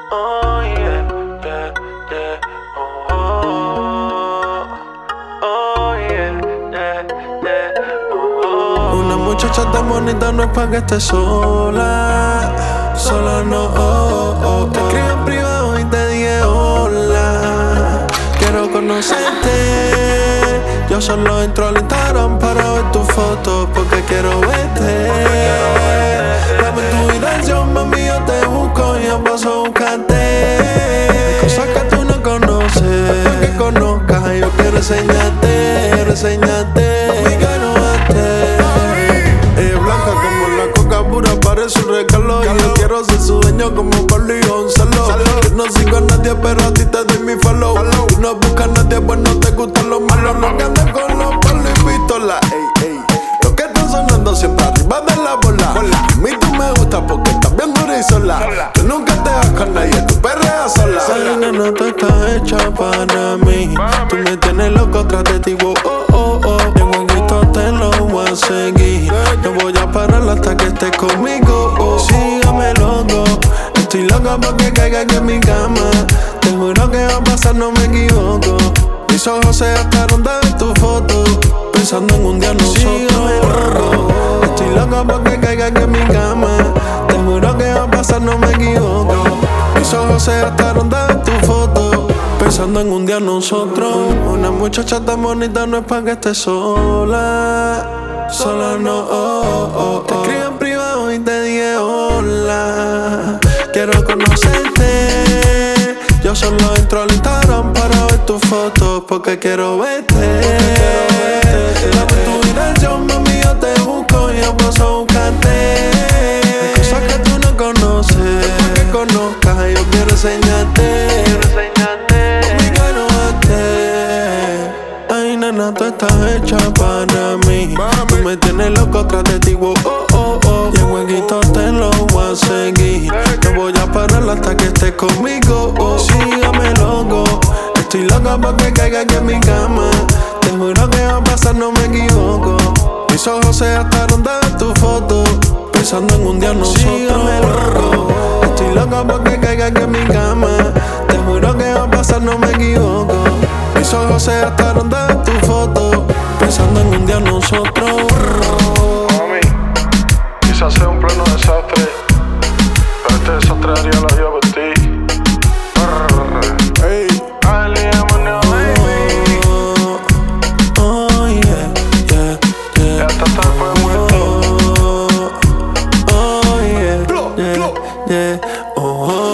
Oh yeah, yeah, yeah. Oh yeah, yeah, yeah. Una muchacha tan bonita no es pa' que esté sola. Sola no. Te escribí en privado y te dije hola. Quiero conocerte. Yo solo entro al Instagram para ver tus fotos porque quiero verte. Dame tu dirección, mami, yo te busco y yo paso a buscarte. Cosas que tú no conoces, para que conozcas. Yo quiero enseñarte. Mami, quiero verte. Ella es blanca como la coca pura, parece un regalo. Y yo quiero ser su dueño como Pablo y Gonzalo. Yo no sigo a nadie, pero a ti te doy mi follow. Tú no buscas a nadie, pues no te gustan los malos. No que andes con los palos y pistolas. Lo que está sonando siempre arriba de la bola. A mí tú me gustas porque estás bien dura y sola. Tú nunca te vas con nadie, tú perreas sola. Esa nena, tú estás hecha para mí. Tú me tienes loco tras de ti, De huequito te lo voy a seguir. No voy a parar hasta que estés conmigo. Sígame loco. Estoy loco porque caiga aquí en mi cama. Te juro que va a pasar, no me equivoco. Mis ojos se gastaron de ver tu foto, pensando en un día nosotros. Estoy loco porque caiga aquí en mi cama. Te juro que va a pasar, no me equivoco. Mis ojos se gastaron de ver tu foto, pensando en un día nosotros. Una muchacha tan bonita no es pa' que esté sola. Sola no. Te escribí en privado y te dije hola. Quiero conocerte. Yo solo entro al Instagram para ver tus fotos porque quiero verte. Dame tu dirección, mami, yo te busco y yo paso a buscarte. Hay cosas que tú no conoces, para que conozcas. Yo quiero enseñarte. Mami, quiero verte. Ay, nena, tú estás hecha para mí. Tú me tienes loco tras de ti, Y el huequito te lo voy a seguir. No voy a parar hasta que estés conmigo. Sígame loco. Estoy loca porque caiga aquí en mi cama. Te juro que va a pasar, no me equivoco. Mis ojos se gastaron de ver tu foto, pensando en un día nosotros. Sígame loco. Estoy loca porque caiga aquí en mi cama. Te juro que va a pasar, no me equivoco. Mis ojos se gastaron de ver tu foto, pensando en un día nosotros. Mami, quise hacer un plano desastre, pero este desastre haría la vida por ti. Hey, Oh yeah, yeah, yeah. ya está después de muerto. Oh yeah, yeah, yeah. Oh.